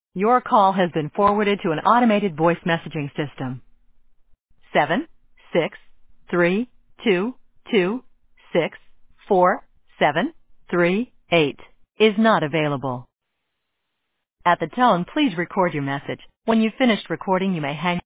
Your call has been forwarded to an automated voice messaging system. 76322264738 is not available. At the tone, please record your message. When you've finished recording, you may hang